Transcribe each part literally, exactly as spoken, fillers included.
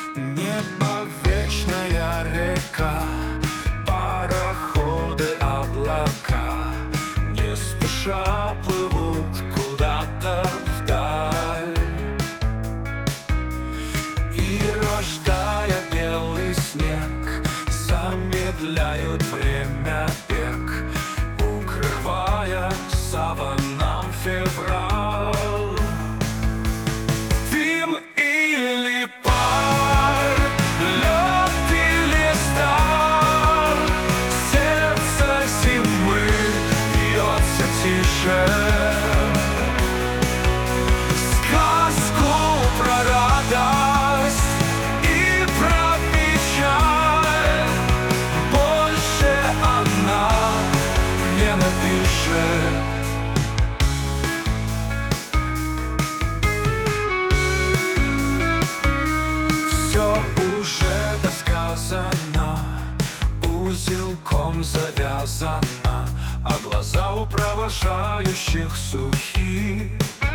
Небо — вечная река, пароходы, облака не спеша плывут куда-то вдаль. И, рождая белый снег, замедляют время бег, укрывая саванам февраль. Дым или пар, лед или сталь, сердце зимы бьется тише. Сказку про радость и про печаль больше она не напишет. Все уже досказано, узелком завязано, а глаза у провожающих сухи.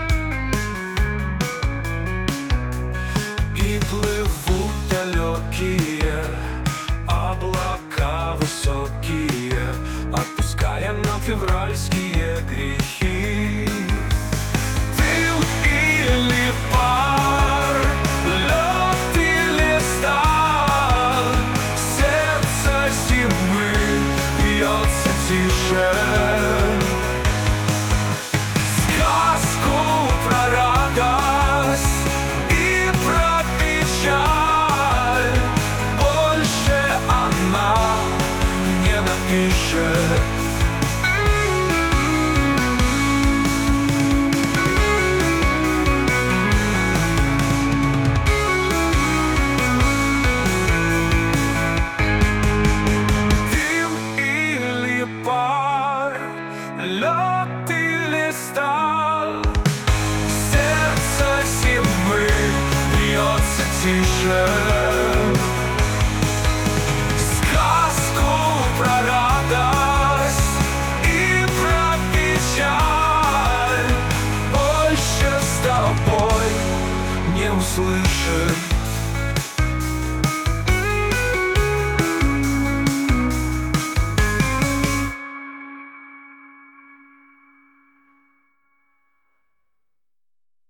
И плывут далекие облака высокие, отпуская нам февральские грехи. Дым или пар, лед или сталь, сердце зимы бьется тише. Сказку про радость и про печаль больше она не напишет. Лед или сталь, сердце зимы бьется тише.